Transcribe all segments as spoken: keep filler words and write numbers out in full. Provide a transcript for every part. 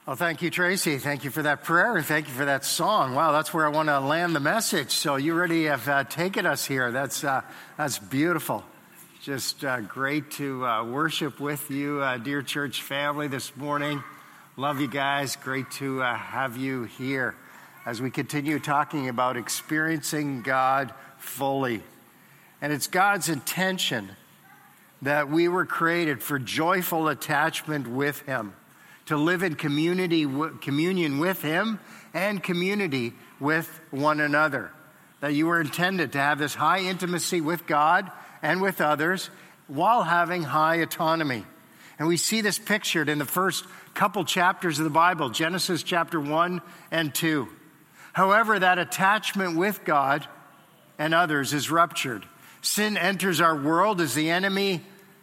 Well, thank you, Tracy. Thank you for that prayer, and thank you for that song. Wow, that's where I want to land the message. So you already have uh, taken us here. That's uh, that's beautiful. Just uh, great to uh, worship with you, uh, dear church family, this morning. Love you guys. Great to uh, have you here as we continue talking about experiencing God fully. And it's God's intention that we were created for joyful attachment with Him, to live in community, communion with Him and community with one another. That you were intended to have this high intimacy with God and with others while having high autonomy. And we see this pictured in the first couple chapters of the Bible, Genesis chapter one and two. However, that attachment with God and others is ruptured. Sin enters our world as the enemy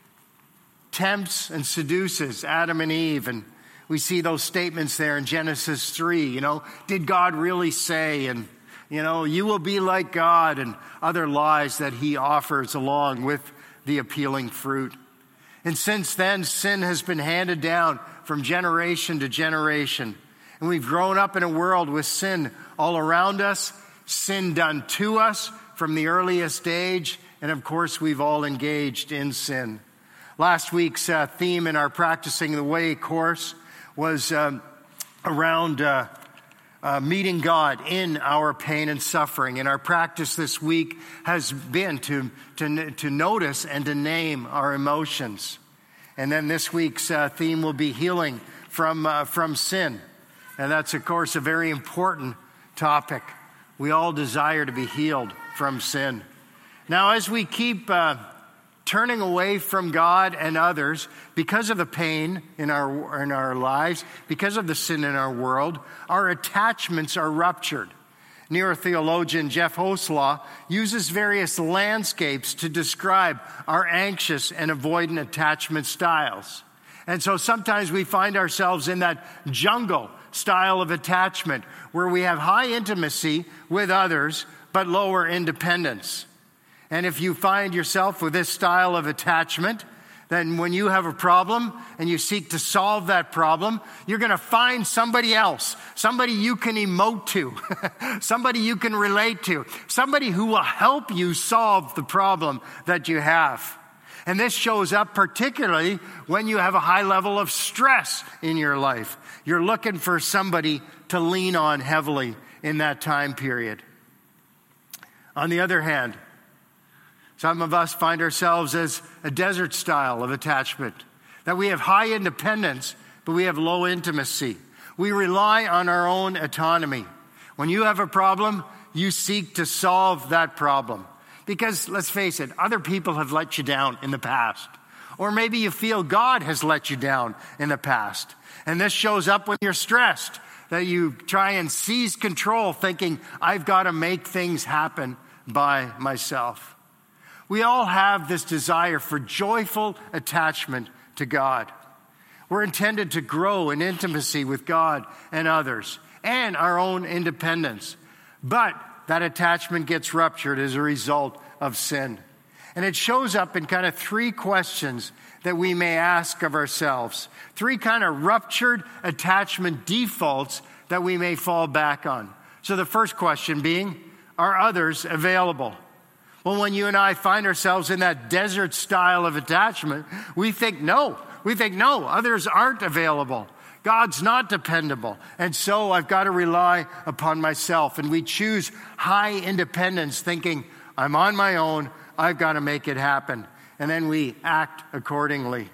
tempts and seduces Adam and Eve, and we see those statements there in Genesis three, you know, did God really say? And, you know, you will be like God, and other lies that he offers along with the appealing fruit. And since then, sin has been handed down from generation to generation. And we've grown up in a world with sin all around us, sin done to us from the earliest age. And of course, we've all engaged in sin. Last week's uh, theme in our Practicing the Way course was um, around uh, uh, meeting God in our pain and suffering. And our practice this week has been to, to, to notice and to name our emotions. And then this week's uh, theme will be healing from, uh, from sin. And that's, of course, a very important topic. We all desire to be healed from sin. Now, as we keep uh, turning away from God and others because of the pain in our in our lives, because of the sin in our world, our attachments are ruptured. Neurotheologian Jeff Hoslaw uses various landscapes to describe our anxious and avoidant attachment styles. And so sometimes we find ourselves in that jungle style of attachment where we have high intimacy with others but lower independence. And if you find yourself with this style of attachment, then when you have a problem and you seek to solve that problem, you're going to find somebody else, somebody you can emote to, somebody you can relate to, somebody who will help you solve the problem that you have. And this shows up particularly when you have a high level of stress in your life. You're looking for somebody to lean on heavily in that time period. On the other hand, some of us find ourselves as a desert style of attachment, that we have high independence, but we have low intimacy. We rely on our own autonomy. When you have a problem, you seek to solve that problem. Because, let's face it, other people have let you down in the past. Or maybe you feel God has let you down in the past. And this shows up when you're stressed, that you try and seize control thinking, I've got to make things happen by myself. We all have this desire for joyful attachment to God. We're intended to grow in intimacy with God and others and our own independence. But that attachment gets ruptured as a result of sin. And it shows up in kind of three questions that we may ask of ourselves. Three kind of ruptured attachment defaults that we may fall back on. So the first question being, are others available? Well, when you and I find ourselves in that desert style of attachment, we think no. We think no, others aren't available. God's not dependable. And so I've got to rely upon myself. And we choose high independence, thinking I'm on my own, I've got to make it happen. And then we act accordingly.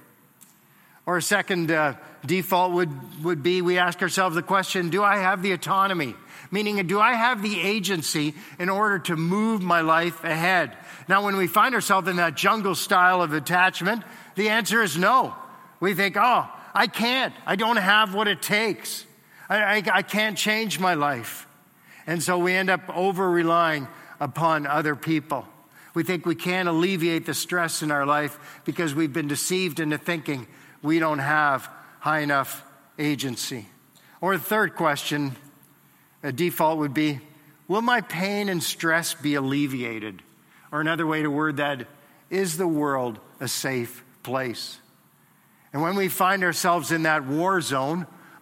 Or a second uh, default would, would be we ask ourselves the question, do I have the autonomy? Meaning, do I have the agency in order to move my life ahead? Now, when we find ourselves in that jungle style of attachment, the answer is no. We think, oh, I can't. I don't have what it takes. I, I, I can't change my life. And so we end up over-relying upon other people. We think we can't alleviate the stress in our life because we've been deceived into thinking we don't have high enough agency. Or the third question, a default would be, will my pain and stress be alleviated? Or another way to word that, is the world a safe place? And when we find ourselves in that war zone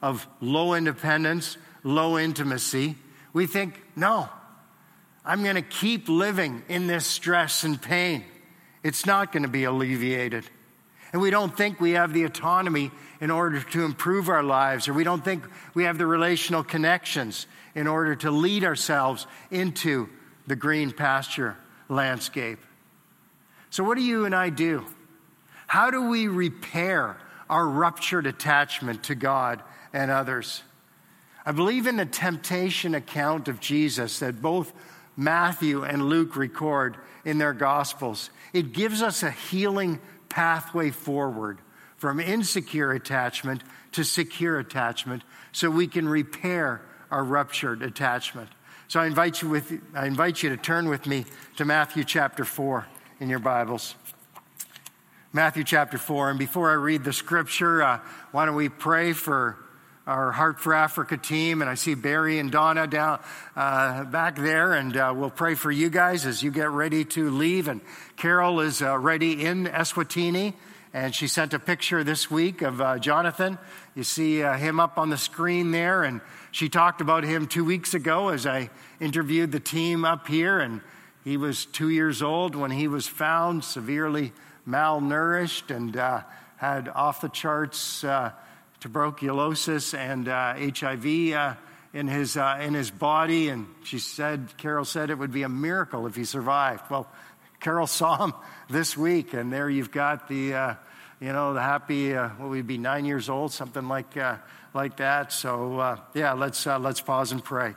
of low independence, low intimacy, we think, no, I'm going to keep living in this stress and pain. It's not going to be alleviated. And we don't think we have the autonomy in order to improve our lives, or we don't think we have the relational connections in order to lead ourselves into the green pasture landscape. So what do you and I do? How do we repair our ruptured attachment to God and others? I believe in the temptation account of Jesus that both Matthew and Luke record in their Gospels. It gives us a healing pathway forward from insecure attachment to secure attachment so we can repair our ruptured attachment. So I invite you with I invite you to turn with me to Matthew chapter four in your Bibles. Matthew chapter four. And before I read the scripture, uh, why don't we pray for our Heart for Africa team? And I see Barry and Donna down uh, back there, and uh, we'll pray for you guys as you get ready to leave. And Carol is uh, ready in Eswatini, and she sent a picture this week of uh, Jonathan. You see uh, him up on the screen there, and she talked about him two weeks ago as I interviewed the team up here, and he was two years old when he was found severely malnourished and uh, had off-the-charts uh, tuberculosis and uh, H I V uh, in his uh, in his body. And she said, Carol said it would be a miracle if he survived. Well, Carol saw him this week, and there you've got the, uh, you know, the happy, uh, what would be nine years old, something like uh, like that. So uh, yeah, let's uh, let's pause and pray.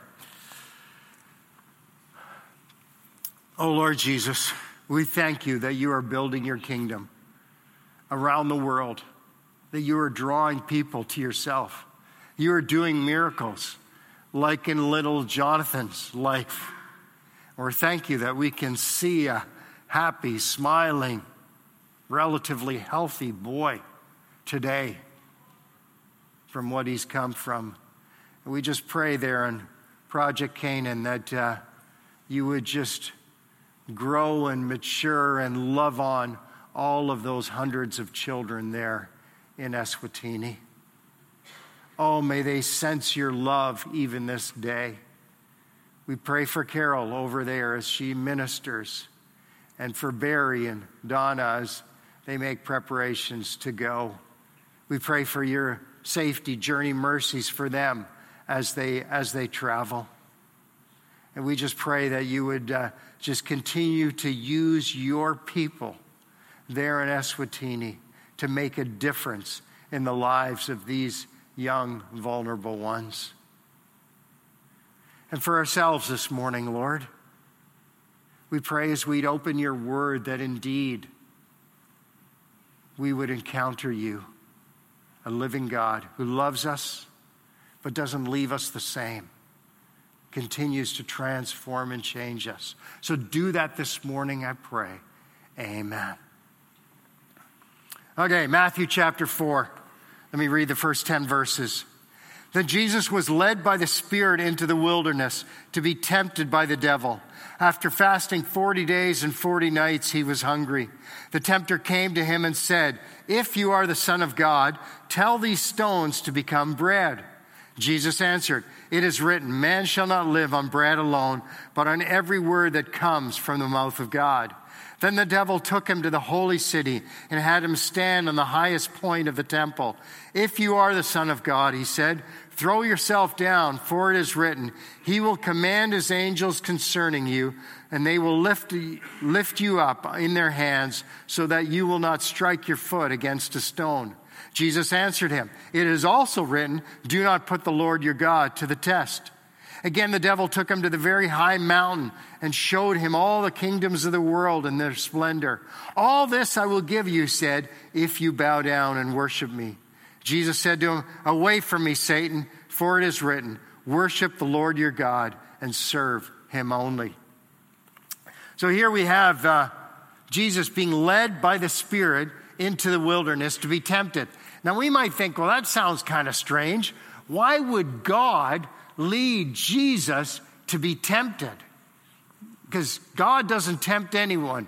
Oh Lord Jesus, we thank you that you are building your kingdom around the world, that you are drawing people to yourself. You are doing miracles like in little Jonathan's life. Or thank you that we can see a happy, smiling, relatively healthy boy today from what he's come from. And we just pray there in Project Canaan that uh, you would just grow and mature and love on all of those hundreds of children there in Eswatini. Oh, may they sense your love even this day. We pray for Carol over there as she ministers, and for Barry and Donna as they make preparations to go. We pray for your safety, journey mercies for them as they as they travel. And we just pray that you would uh, just continue to use your people there in Eswatini to make a difference in the lives of these young, vulnerable ones. And for ourselves this morning, Lord, we pray as we'd open your word that indeed we would encounter you, a living God who loves us but doesn't leave us the same, continues to transform and change us. So do that this morning, I pray. Amen. Okay, Matthew chapter four. Let me read the first ten verses. Then Jesus was led by the Spirit into the wilderness to be tempted by the devil. After fasting forty days and forty nights, he was hungry. The tempter came to him and said, "If you are the Son of God, tell these stones to become bread." Jesus answered, "It is written, man shall not live on bread alone, but on every word that comes from the mouth of God." Then the devil took him to the holy city and had him stand on the highest point of the temple. "If you are the Son of God," he said, "throw yourself down, for it is written, he will command his angels concerning you, and they will lift, lift you up in their hands so that you will not strike your foot against a stone." Jesus answered him, "It is also written, do not put the Lord your God to the test." Again, the devil took him to the very high mountain and showed him all the kingdoms of the world and their splendor. "All this I will give you," he said, "if you bow down and worship me." Jesus said to him, "Away from me, Satan, for it is written, worship the Lord your God and serve him only." So here we have uh, Jesus being led by the Spirit into the wilderness to be tempted. Now we might think, well, that sounds kind of strange. Why would God lead Jesus to be tempted? Because God doesn't tempt anyone.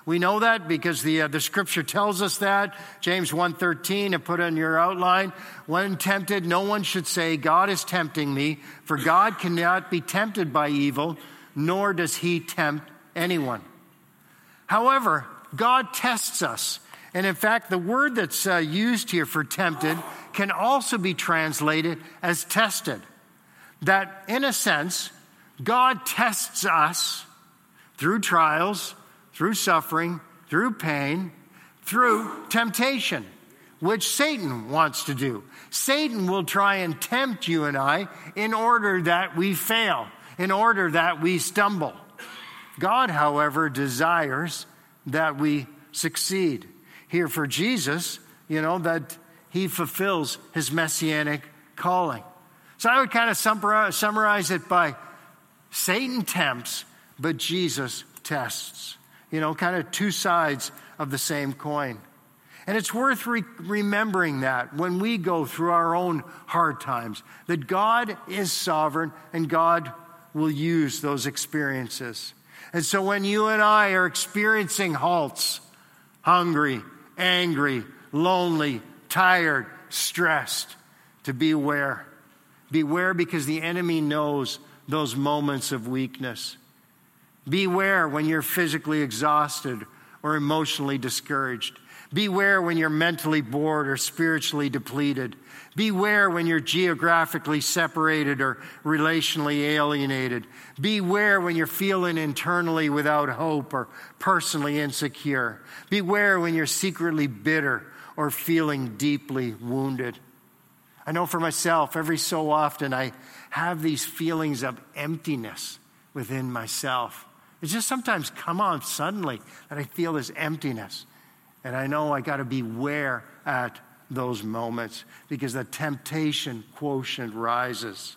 We know that because the uh, the scripture tells us that. James one thirteen, and put on your outline, when tempted, no one should say, God is tempting me, for God cannot be tempted by evil, nor does he tempt anyone. However, God tests us. And in fact, the word that's uh, used here for tempted can also be translated as tested. That, in a sense, God tests us through trials, through suffering, through pain, through temptation, which Satan wants to do. Satan will try and tempt you and I in order that we fail, in order that we stumble. God, however, desires that we succeed. Here for Jesus, you know, that he fulfills his messianic calling. So I would kind of summarize it by Satan tempts, but Jesus tests. You know, kind of two sides of the same coin. And it's worth re- remembering that when we go through our own hard times, that God is sovereign and God will use those experiences. And so when you and I are experiencing halts, hungry, angry, lonely, tired, stressed, to beware. Beware because the enemy knows those moments of weakness. Beware when you're physically exhausted or emotionally discouraged. Beware when you're mentally bored or spiritually depleted. Beware when you're geographically separated or relationally alienated. Beware when you're feeling internally without hope or personally insecure. Beware when you're secretly bitter or feeling deeply wounded. I know for myself, every so often I have these feelings of emptiness within myself. It just sometimes come on suddenly that I feel this emptiness. And I know I got to beware at those moments because the temptation quotient rises.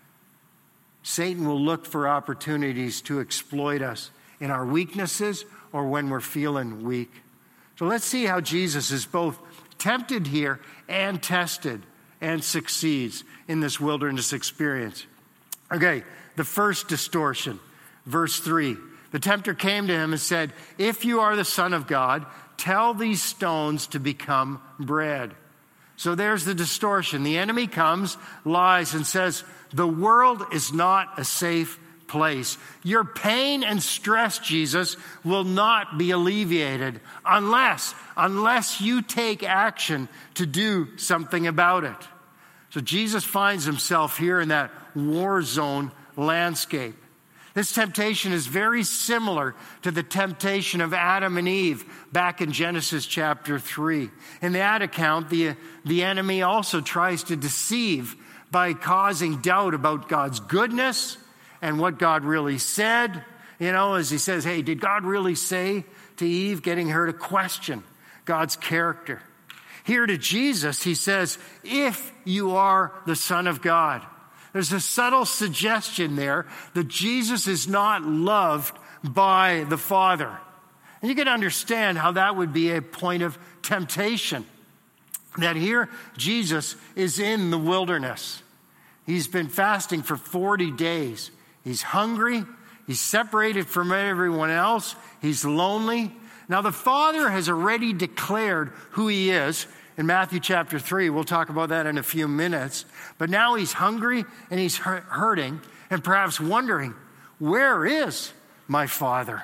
Satan will look for opportunities to exploit us in our weaknesses or when we're feeling weak. So let's see how Jesus is both tempted here and tested and succeeds in this wilderness experience. Okay, the first distortion, verse three. The tempter came to him and said, if you are the Son of God, tell these stones to become bread. So there's the distortion. The enemy comes, lies, and says, the world is not a safe place. Your pain and stress, Jesus, will not be alleviated unless, unless you take action to do something about it. So Jesus finds himself here in that war zone landscape. This temptation is very similar to the temptation of Adam and Eve back in Genesis chapter three. In that account, the, the enemy also tries to deceive by causing doubt about God's goodness and what God really said. You know, as he says, hey, did God really say to Eve, getting her to question God's character? Here to Jesus, he says, if you are the Son of God. There's a subtle suggestion there that Jesus is not loved by the Father. And you can understand how that would be a point of temptation. That here, Jesus is in the wilderness. He's been fasting for forty days. He's hungry. He's separated from everyone else. He's lonely. Now, the Father has already declared who he is. In Matthew chapter three, we'll talk about that in a few minutes. But now he's hungry and he's hurting and perhaps wondering, where is my Father?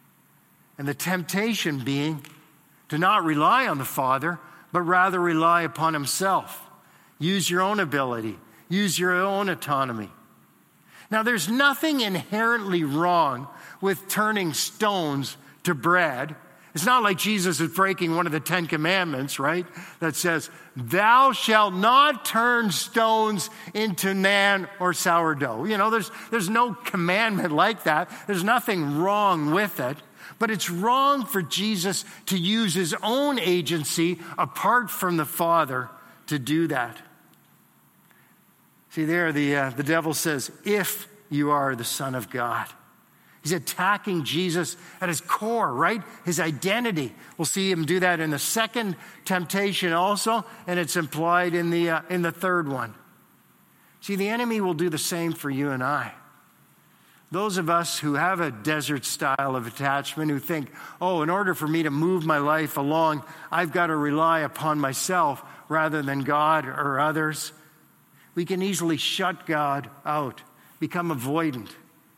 And the temptation being to not rely on the Father, but rather rely upon himself. Use your own ability. Use your own autonomy. Now, there's nothing inherently wrong with turning stones to bread. It's not like Jesus is breaking one of the Ten Commandments, right? That says, thou shalt not turn stones into naan or sourdough. You know, there's, there's no commandment like that. There's nothing wrong with it. But it's wrong for Jesus to use his own agency apart from the Father to do that. See there, the, uh, the devil says, if you are the Son of God. He's attacking Jesus at his core, right? His identity. We'll see him do that in the second temptation also, and it's implied in the uh, in the third one. See, the enemy will do the same for you and I. Those of us who have a desert style of attachment, who think, oh, in order for me to move my life along, I've got to rely upon myself rather than God or others, we can easily shut God out, become avoidant.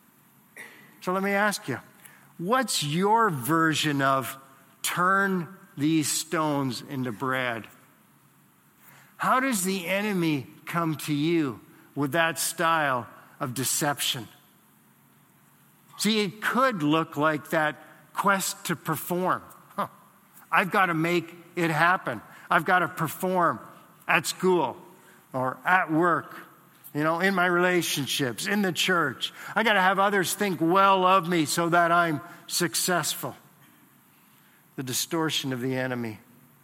So let me ask you, what's your version of turn these stones into bread? How does the enemy come to you with that style of deception? See, it could look like that quest to perform. Huh. I've got to make it happen. I've got to perform at school or at work, you know, in my relationships, in the church. I got to have others think well of me so that I'm successful. The distortion of the enemy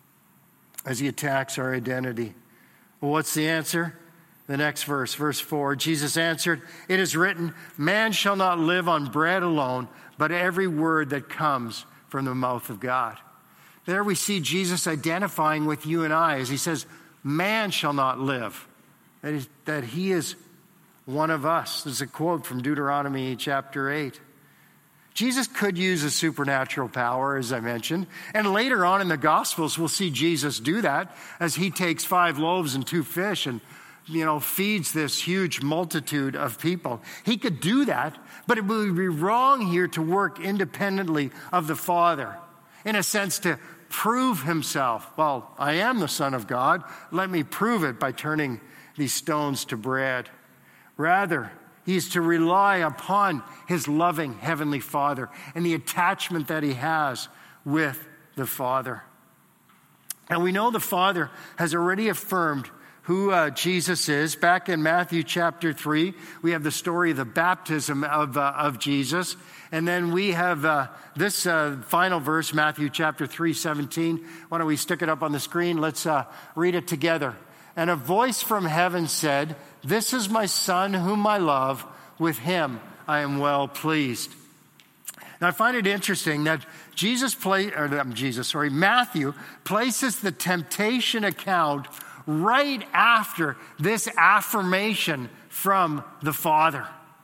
as he attacks our identity. Well, what's the answer? The next verse, verse four, Jesus answered, "It is written, man shall not live on bread alone, but every word that comes from the mouth of God." There we see Jesus identifying with you and I as he says, man shall not live, that, is, that he is one of us. This is a quote from Deuteronomy chapter eight. Jesus could use a supernatural power, as I mentioned, and later on in the Gospels we'll see Jesus do that as he takes five loaves and two fish and you know, feeds this huge multitude of people. He could do that, but it would be wrong here to work independently of the Father, in a sense to prove himself. Well, I am the Son of God. Let me prove it by turning these stones to bread. Rather, he is to rely upon his loving Heavenly Father and the attachment that he has with the Father. And we know the Father has already affirmed who uh, Jesus is. Back in Matthew chapter three, we have the story of the baptism of, uh, of Jesus. And then we have uh, this uh, final verse, Matthew chapter three, seventeen. Why don't we stick it up on the screen? Let's uh, read it together. "And a voice from heaven said, 'This is my Son whom I love. With him I am well pleased.'" Now I find it interesting that Jesus play, or um, Jesus, sorry, Matthew places the temptation account right after this affirmation from the Father.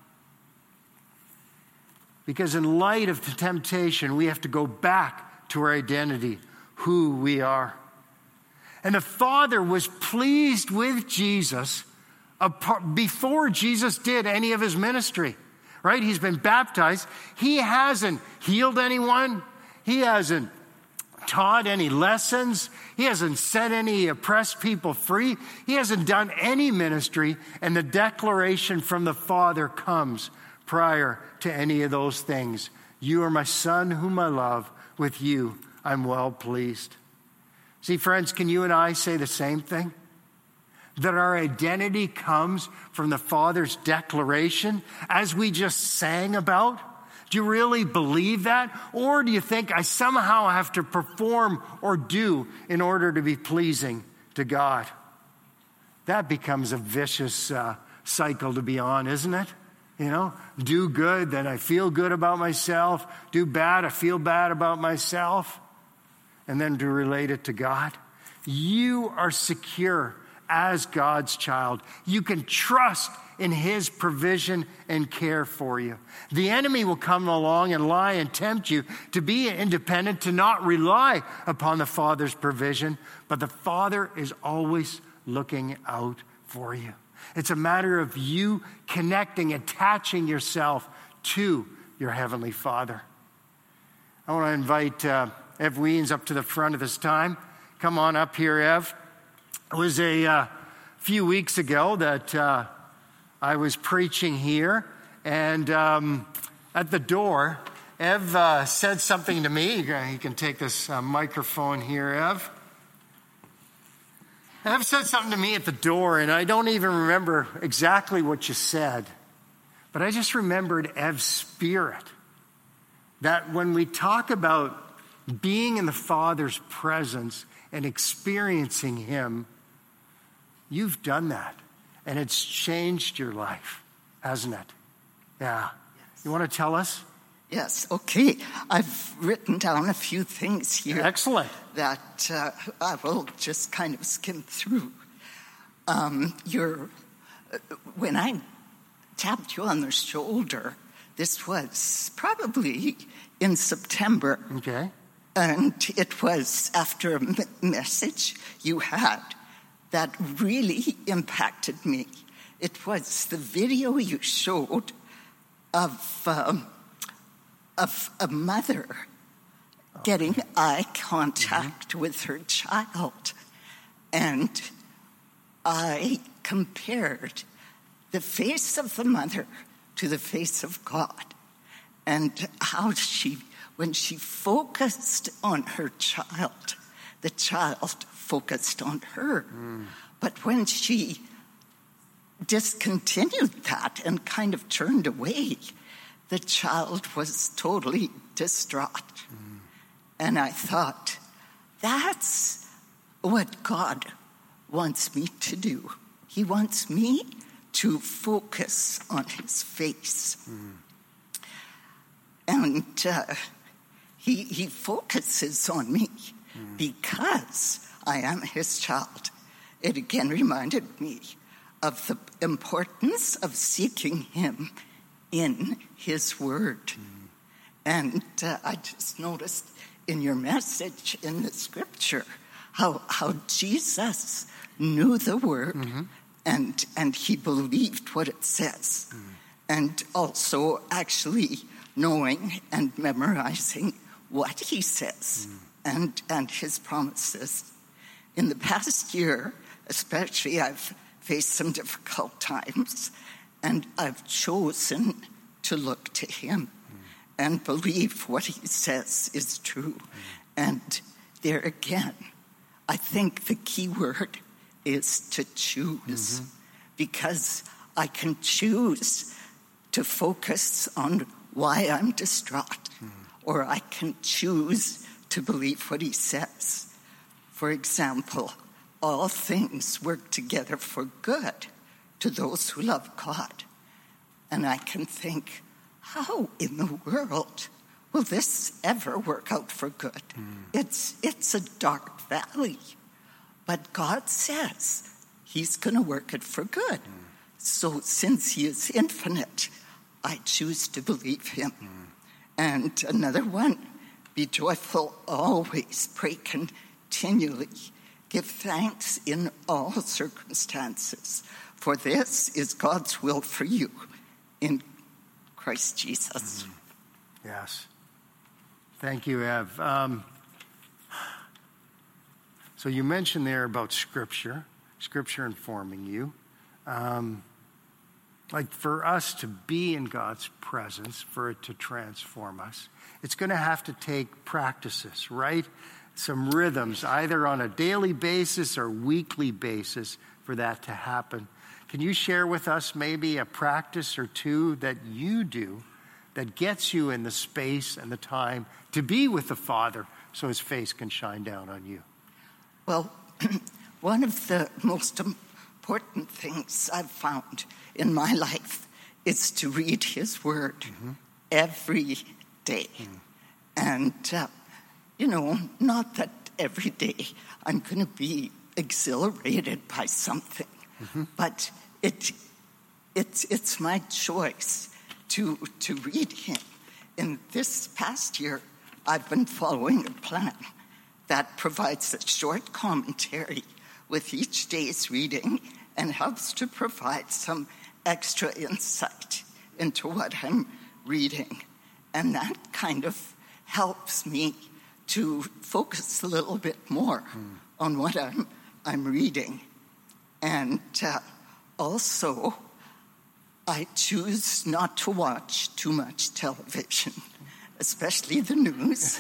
Because in light of the temptation, we have to go back to our identity, who we are. And the Father was pleased with Jesus before Jesus did any of his ministry, right? He's been baptized. He hasn't healed anyone. He hasn't taught any lessons. He hasn't set any oppressed people free. He hasn't done any ministry, and the declaration from the Father comes prior to any of those things. "You are my Son whom I love. With you I'm well pleased." See, friends, can you and I say the same thing? That our identity comes from the Father's declaration, as we just sang about? Do you really believe that? Or do you think I somehow have to perform or do in order to be pleasing to God? That becomes a vicious uh, cycle to be on, isn't it? You know, do good, then I feel good about myself. Do bad, I feel bad about myself. And then to relate it to God. You are secure as God's child. You can trust in his provision and care for you. The enemy will come along and lie and tempt you to be independent, to not rely upon the Father's provision, but the Father is always looking out for you. It's a matter of you connecting, attaching yourself to your Heavenly Father. I want to invite uh, Ev Weens up to the front at this time. Come on up here, Ev. It was a uh, few weeks ago that uh, I was preaching here, and um, at the door, Ev uh, said something to me. You can take this uh, microphone here, Ev. Ev said something to me at the door, and I don't even remember exactly what you said, but I just remembered Ev's spirit. That when we talk about being in the Father's presence and experiencing him, you've done that. And it's changed your life, hasn't it? Yeah. Yes. You want to tell us? Yes, okay. I've written down a few things here. Excellent. That uh, I will just kind of skim through. Um, you're, when I tapped you on the shoulder, This was probably in September. Okay. And it was after a m- message you had that really impacted me. It was the video you showed of, um, of a mother getting eye contact mm-hmm. with her child. And I compared the face of the mother to the face of God, and how she, when she focused on her child, the child focused on her. Mm. But when she discontinued that and kind of turned away, the child was totally distraught. Mm. And I thought, that's what God wants me to do. He wants me to focus on his face. Mm. And uh, he, he focuses on me mm. because I am his child. It again reminded me of the importance of seeking him in his word. Mm. And uh, I just noticed in your message in the scripture how, how Jesus knew the word mm-hmm. and, and he believed what it says. Mm. And also actually knowing and memorizing what he says mm. and, and his promises. In the past year, especially, I've faced some difficult times, and I've chosen to look to him mm. and believe what he says is true. Mm. And there again, I think the key word is to choose, mm-hmm. because I can choose to focus on why I'm distraught, mm. or I can choose to believe what he says. For example, all things work together for good to those who love God. And I can think, how in the world will this ever work out for good? Mm. It's, it's a dark valley. But God says he's going to work it for good. Mm. So since he is infinite, I choose to believe him. Mm. And another one, be joyful always, pray continually, give thanks in all circumstances, for this is God's will for you in Christ Jesus. Mm. Yes. Thank you, Ev. Um, so you mentioned there about Scripture, Scripture informing you. Um, like for us to be in God's presence, for it to transform us, it's going to have to take practices, right? Some rhythms, either on a daily basis or weekly basis for that to happen. Can you share with us maybe a practice or two that you do that gets you in the space and the time to be with the Father so his face can shine down on you? Well, one of the most important things I've found in my life is to read his word mm-hmm. every day. Mm. And, uh, you know, not that every day I'm going to be exhilarated by something, mm-hmm. but it it's it's my choice to to read him. In this past year, I've been following a plan that provides a short commentary with each day's reading and helps to provide some extra insight into what I'm reading. And that kind of helps me to focus a little bit more mm. on what I'm I'm reading. And uh, also, I choose not to watch too much television, especially the news.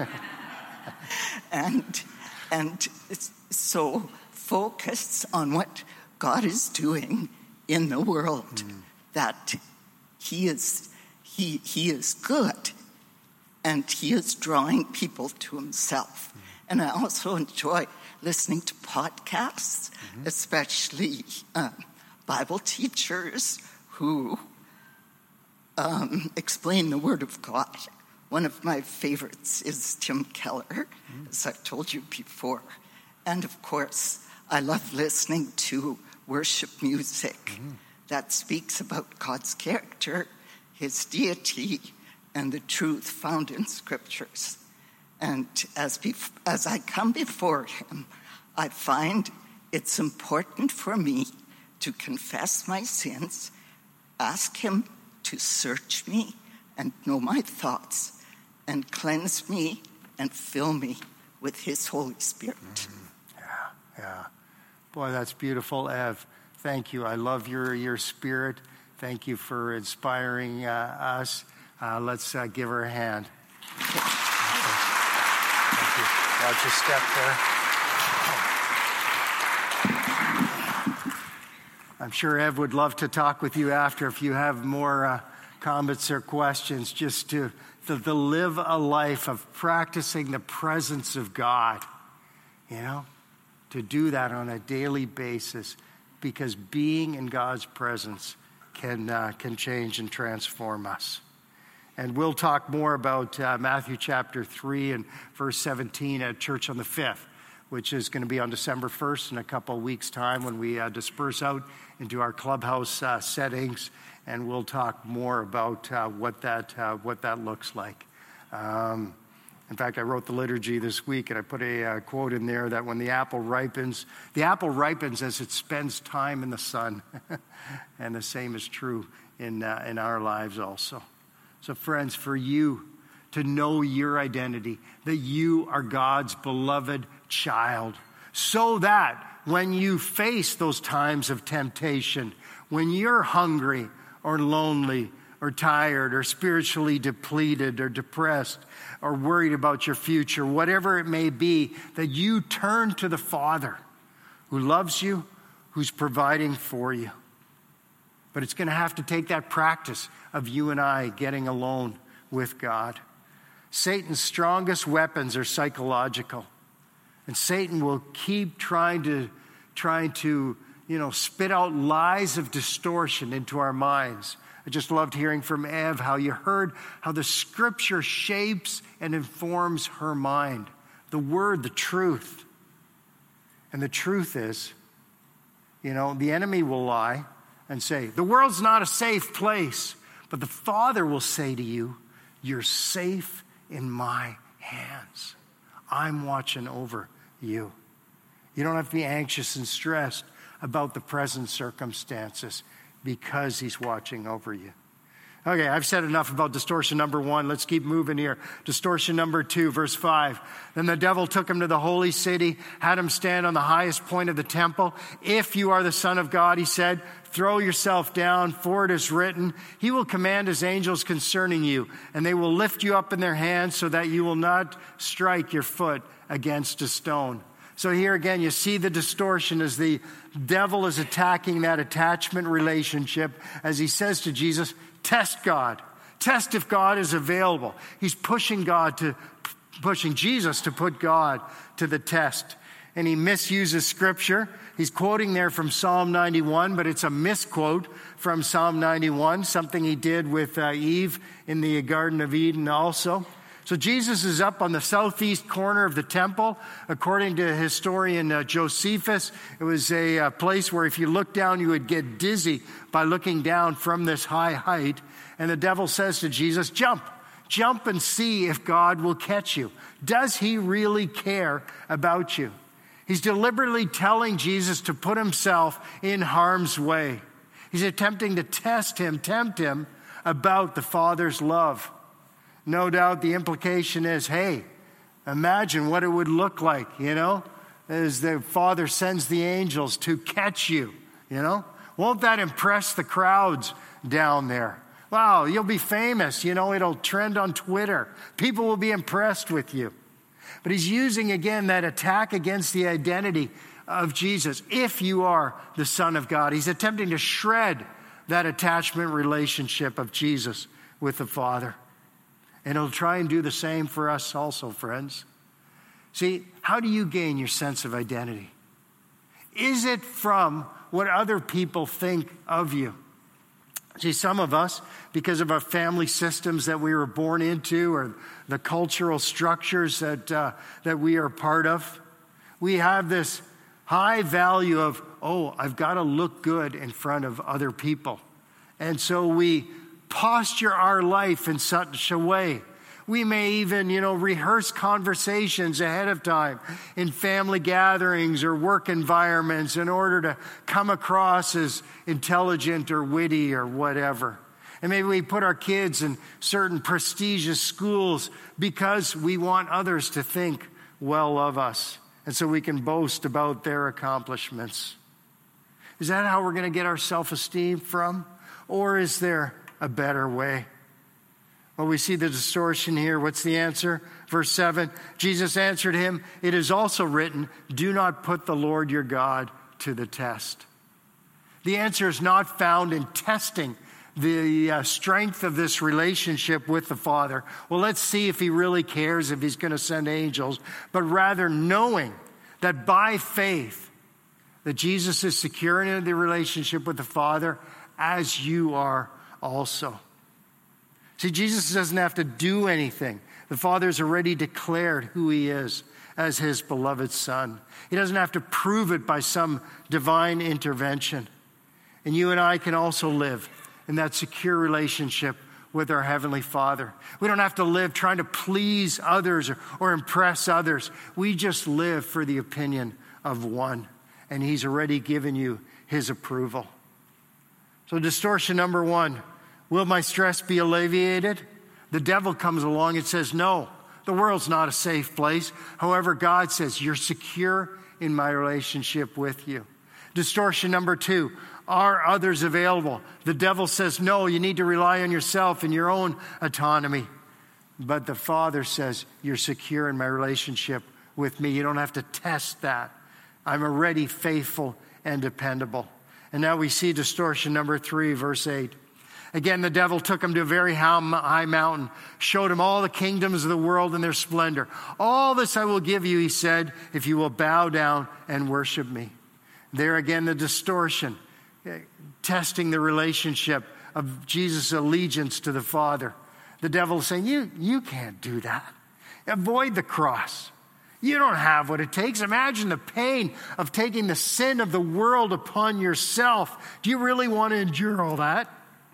and and so focus on what God is doing in the world, mm. that he is he he is good, and he is drawing people to himself. Mm. And I also enjoy listening to podcasts, mm-hmm. especially uh, Bible teachers who um, explain the Word of God. One of my favorites is Tim Keller, mm. as I've told you before. And of course, I love listening to worship music mm. that speaks about God's character his deity and the truth found in scriptures. And as, bef- as I come before him, I find it's important for me to confess my sins, ask him to search me and know my thoughts, and cleanse me and fill me with his Holy Spirit. Mm-hmm. Yeah, yeah. Boy, that's beautiful, Ev. Thank you. I love your, your spirit. Thank you for inspiring uh, us. Uh, let's uh, give her a hand. Thank you. Watch your step there. I'm sure Ev would love to talk with you after if you have more uh, comments or questions, just to, to, to live a life of practicing the presence of God, you know, to do that on a daily basis, because being in God's presence can, uh, can change and transform us. And we'll talk more about uh, Matthew chapter three and verse seventeen at Church on the fifth, which is going to be on December first in a couple of weeks' time when we uh, disperse out into our clubhouse uh, settings, and we'll talk more about uh, what that uh, what that looks like. Um, in fact, I wrote the liturgy this week, and I put a uh, quote in there that when the apple ripens, the apple ripens as it spends time in the sun, and the same is true in uh, in our lives also. So, friends, for you to know your identity, that you are God's beloved child, so that when you face those times of temptation, when you're hungry or lonely or tired or spiritually depleted or depressed or worried about your future, whatever it may be, that you turn to the Father who loves you, who's providing for you. But it's going to have to take that practice of you and I getting alone with God. Satan's strongest weapons are psychological. And Satan will keep trying to, trying to, you know, spit out lies of distortion into our minds. I just loved hearing from Ev how you heard how the scripture shapes and informs her mind. The word, the truth. And the truth is, you know, the enemy will lie and say, the world's not a safe place. But the Father will say to you, you're safe in my hands. I'm watching over you. You don't have to be anxious and stressed about the present circumstances because he's watching over you. Okay, I've said enough about distortion number one. Let's keep moving here. Distortion number two, verse five. Then the devil took him to the holy city, had him stand on the highest point of the temple. If you are the Son of God, he said, throw yourself down, for it is written, he will command his angels concerning you, and they will lift you up in their hands so that you will not strike your foot against a stone. So here again, you see the distortion as the devil is attacking that attachment relationship, as he says to Jesus, test God. Test if God is available. He's pushing God to, pushing Jesus to put God to the test. And he misuses scripture. He's quoting there from Psalm ninety-one, but it's a misquote from Psalm ninety-one, something he did with uh, Eve in the Garden of Eden also. So Jesus is up on the southeast corner of the temple. According to historian uh, Josephus, it was a uh, place where if you look down, you would get dizzy by looking down from this high height. And the devil says to Jesus, jump, jump and see if God will catch you. Does he really care about you? He's deliberately telling Jesus to put himself in harm's way. He's attempting to test him, tempt him about the Father's love. No doubt the implication is, hey, imagine what it would look like, you know, as the Father sends the angels to catch you, you know. Won't that impress the crowds down there? Wow, you'll be famous, you know, it'll trend on Twitter. People will be impressed with you. But he's using, again, that attack against the identity of Jesus. If you are the Son of God, he's attempting to shred that attachment relationship of Jesus with the Father. And he'll try and do the same for us also, friends. See, how do you gain your sense of identity? Is it from what other people think of you? See, some of us, because of our family systems that we were born into or the cultural structures that uh, that we are part of, we have this high value of, oh, I've got to look good in front of other people. And so we posture our life in such a way. We may even, you know, rehearse conversations ahead of time in family gatherings or work environments in order to come across as intelligent or witty or whatever. And maybe we put our kids in certain prestigious schools because we want others to think well of us, and so we can boast about their accomplishments. Is that how we're going to get our self-esteem from? Or is there a better way? Well, we see the distortion here. What's the answer? Verse seven, Jesus answered him, "It is also written, do not put the Lord your God to the test." The answer is not found in testing the uh, strength of this relationship with the Father. Well, let's see if he really cares, if he's going to send angels, but rather knowing that by faith that Jesus is securing in the relationship with the Father as you are also. See, Jesus doesn't have to do anything. The Father's already declared who he is as his beloved Son. He doesn't have to prove it by some divine intervention. And you and I can also live in that secure relationship with our Heavenly Father. We don't have to live trying to please others or, or impress others. We just live for the opinion of one. And he's already given you his approval. So distortion number one, will my stress be alleviated? The devil comes along and says, no, the world's not a safe place. However, God says, you're secure in my relationship with you. Distortion number two, are others available? The devil says, no, you need to rely on yourself and your own autonomy. But the Father says, you're secure in my relationship with me. You don't have to test that. I'm already faithful and dependable. And now we see distortion number three, verse eight. Again, the devil took him to a very high mountain, showed him all the kingdoms of the world and their splendor. All this I will give you, he said, if you will bow down and worship me. There again, the distortion, testing the relationship of Jesus' allegiance to the Father. The devil is saying, you, you can't do that. Avoid the cross. You don't have what it takes. Imagine the pain of taking the sin of the world upon yourself. Do you really want to endure all that?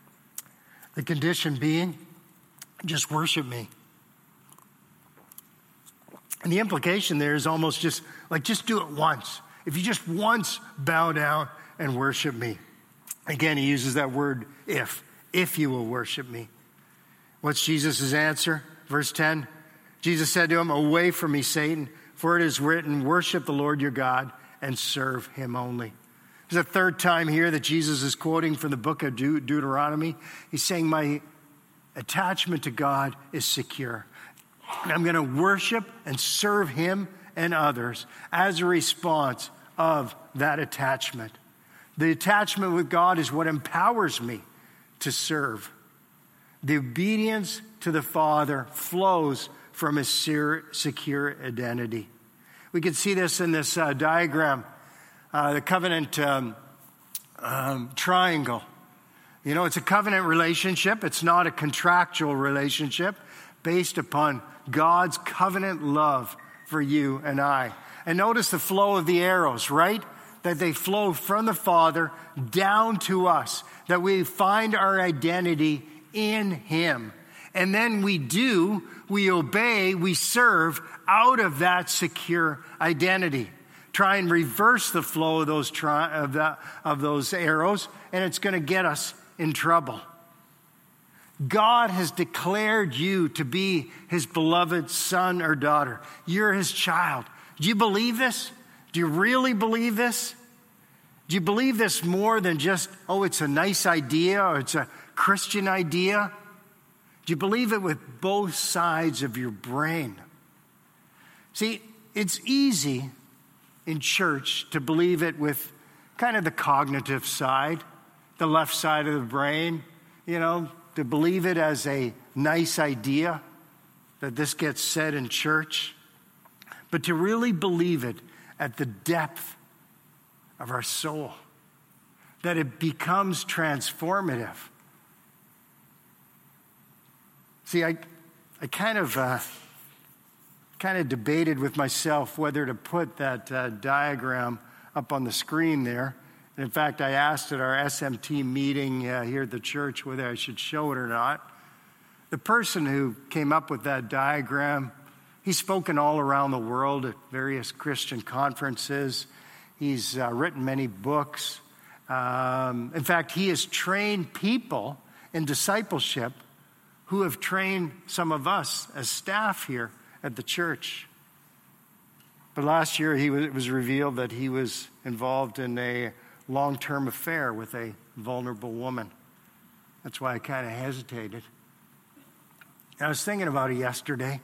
The condition being, just worship me. And the implication there is almost just like, just do it once. If you just once bow down and worship me. Again, he uses that word if. If you will worship me. What's Jesus' answer? Verse ten. Jesus said to him, away from me, Satan, for it is written, worship the Lord your God and serve him only. There's a third time here that Jesus is quoting from the book of De- Deuteronomy. He's saying, my attachment to God is secure. And I'm going to worship and serve him and others as a response of that attachment. The attachment with God is what empowers me to serve. The obedience to the Father flows from a secure identity. We can see this in this uh, diagram, uh, the covenant um, um, triangle. You know, it's a covenant relationship. It's not a contractual relationship based upon God's covenant love for you and I. And notice the flow of the arrows, right? That they flow from the Father down to us, that we find our identity in him. And then we do, we obey, we serve out of that secure identity. Try and reverse the flow of those tri- of, the, of those arrows, and it's going to get us in trouble. God has declared you to be his beloved son or daughter. You're his child. Do you believe this? Do you really believe this? Do you believe this more than just, oh, it's a nice idea or it's a Christian idea? Do you believe it with both sides of your brain? See, it's easy in church to believe it with kind of the cognitive side, the left side of the brain, you know, to believe it as a nice idea that this gets said in church. But to really believe it at the depth of our soul, that it becomes transformative. See, I, I kind of, uh, kind of debated with myself whether to put that uh, diagram up on the screen there. In fact, I asked at our S M T meeting uh, here at the church whether I should show it or not. The person who came up with that diagram, he's spoken all around the world at various Christian conferences. He's uh, written many books. Um, in fact, he has trained people in discipleship who have trained some of us as staff here at the church. But last year, he was, it was revealed that he was involved in a long-term affair with a vulnerable woman. That's why I kind of hesitated. And I was thinking about it yesterday.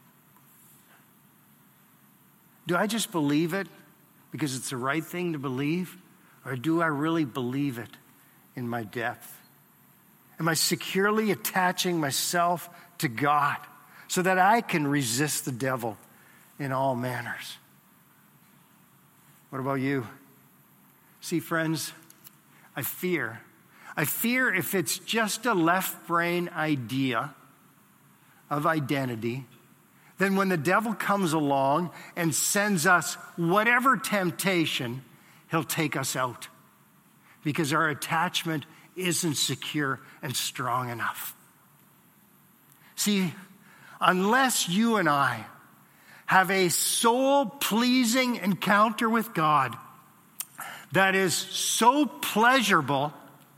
Do I just believe it because it's the right thing to believe? Or do I really believe it in my depth? Am I securely attaching myself to God so that I can resist the devil in all manners? What about you? See, friends, I fear. I fear if it's just a left brain idea of identity, then when the devil comes along and sends us whatever temptation, he'll take us out because our attachment isn't secure and strong enough. See, unless you and I have a soul-pleasing encounter with God that is so pleasurable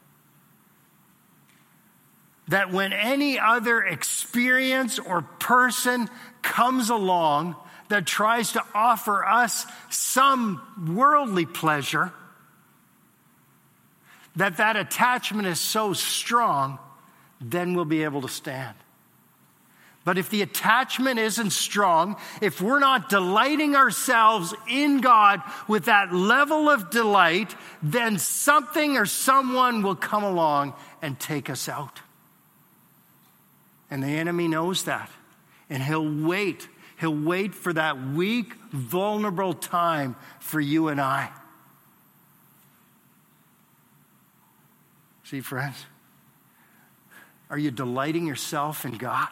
that when any other experience or person comes along that tries to offer us some worldly pleasure, that that attachment is so strong, then we'll be able to stand. But if the attachment isn't strong, if we're not delighting ourselves in God with that level of delight, then something or someone will come along and take us out. And the enemy knows that. And he'll wait. He'll wait for that weak, vulnerable time for you and I. See, friends, are you delighting yourself in God?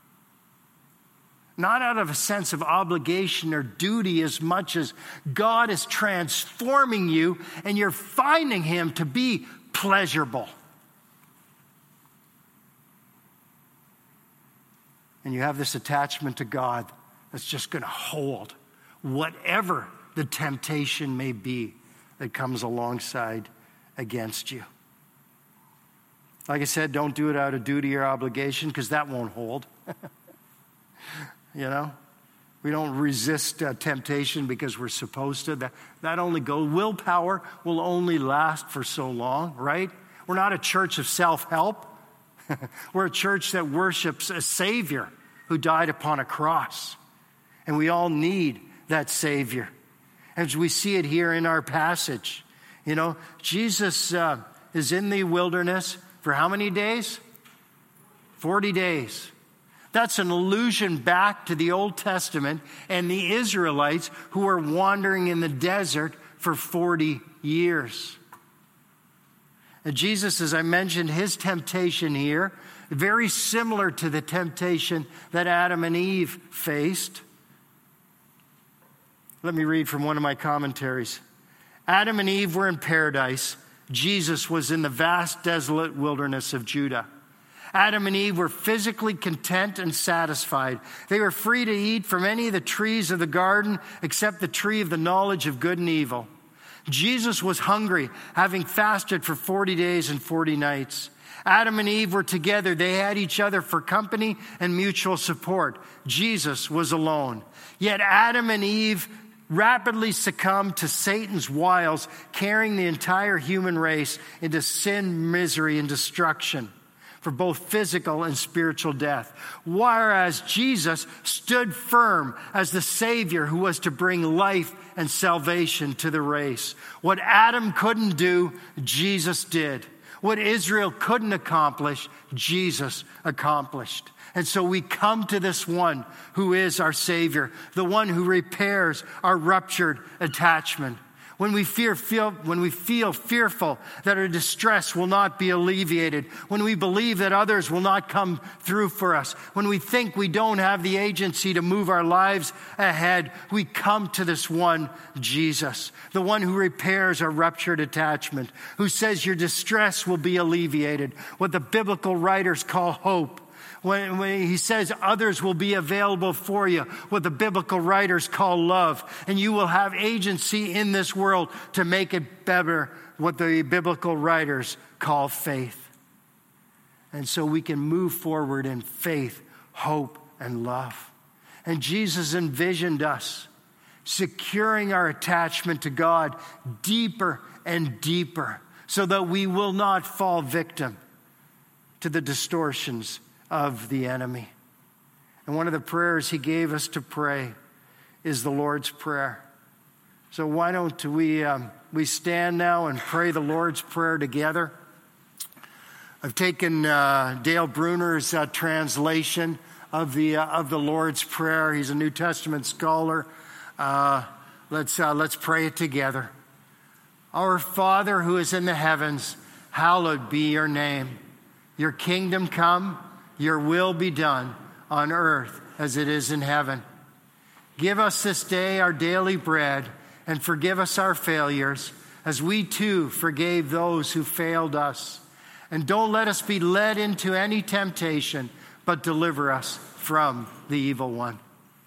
Not out of a sense of obligation or duty as much as God is transforming you and you're finding him to be pleasurable. And you have this attachment to God that's just going to hold whatever the temptation may be that comes alongside against you. Like I said, don't do it out of duty or obligation because that won't hold. You know, we don't resist uh, temptation because we're supposed to. That, that only goes, willpower will only last for so long, right? We're not a church of self-help. We're a church that worships a Savior who died upon a cross. And we all need that Savior. As we see it here in our passage, you know, Jesus uh, is in the wilderness for how many days? forty days. That's an allusion back to the Old Testament and the Israelites who were wandering in the desert for forty years. And Jesus, as I mentioned, his temptation here, very similar to the temptation that Adam and Eve faced. Let me read from one of my commentaries. Adam and Eve were in paradise. Jesus was in the vast, desolate wilderness of Judah. Adam and Eve were physically content and satisfied. They were free to eat from any of the trees of the garden except the tree of the knowledge of good and evil. Jesus was hungry, having fasted for forty days and forty nights. Adam and Eve were together. They had each other for company and mutual support. Jesus was alone. Yet Adam and Eve rapidly succumbed to Satan's wiles, carrying the entire human race into sin, misery, and destruction, for both physical and spiritual death. Whereas Jesus stood firm as the Savior who was to bring life and salvation to the race. What Adam couldn't do, Jesus did. What Israel couldn't accomplish, Jesus accomplished. And so we come to this one who is our Savior, the one who repairs our ruptured attachment. When we fear, feel, when we feel fearful that our distress will not be alleviated, when we believe that others will not come through for us, when we think we don't have the agency to move our lives ahead, we come to this one, Jesus, the one who repairs our ruptured attachment, who says your distress will be alleviated, what the biblical writers call hope. When, when he says others will be available for you, what the biblical writers call love, and you will have agency in this world to make it better, what the biblical writers call faith. And so we can move forward in faith, hope, and love. And Jesus envisioned us securing our attachment to God deeper and deeper so that we will not fall victim to the distortions of the enemy. And one of the prayers he gave us to pray is the Lord's Prayer. So why don't we um, we stand now and pray the Lord's Prayer together? I've taken uh, Dale Bruner's uh, translation of the uh, of the Lord's Prayer. He's a New Testament scholar. Uh, let's uh, let's pray it together. Our Father who is in the heavens, hallowed be your name. Your kingdom come. Your will be done on earth as it is in heaven. Give us this day our daily bread, and forgive us our failures, as we too forgave those who failed us. And don't let us be led into any temptation, but deliver us from the evil one.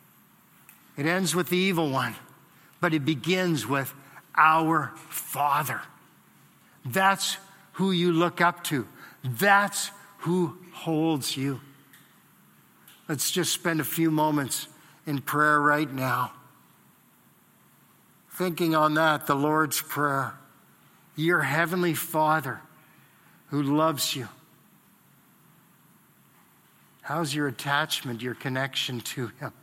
It ends with the evil one, but it begins with our Father. That's who you look up to. That's who holds you. Let's just spend a few moments in prayer right now. Thinking on that, the Lord's Prayer. Your heavenly Father who loves you. How's your attachment, your connection to him?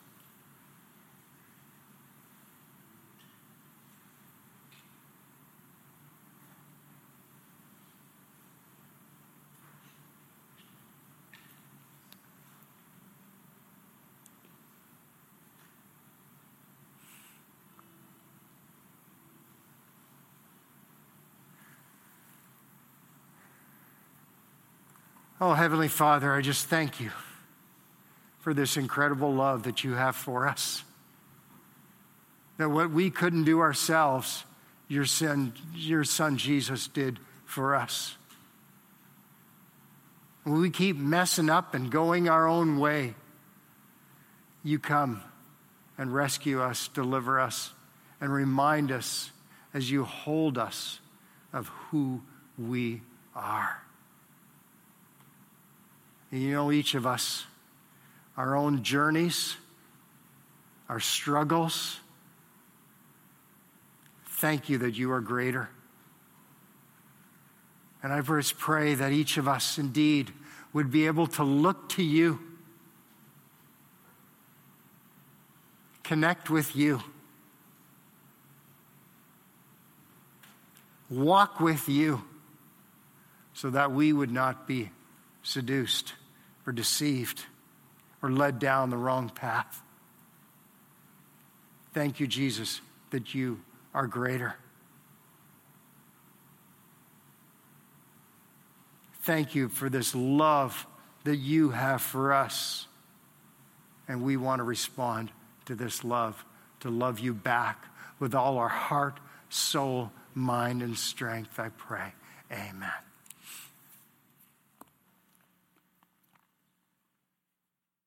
Oh, Heavenly Father, I just thank you for this incredible love that you have for us. That what we couldn't do ourselves, your son, your son Jesus did for us. When we keep messing up and going our own way, you come and rescue us, deliver us, and remind us as you hold us of who we are. You know, each of us, our own journeys, our struggles. Thank you that you are greater. And I first pray that each of us indeed would be able to look to you, connect with you, walk with you, so that we would not be seduced or deceived or led down the wrong path. Thank you, Jesus, that you are greater. Thank you for this love that you have for us. And we want to respond to this love, to love you back with all our heart, soul, mind, and strength, I pray. Amen.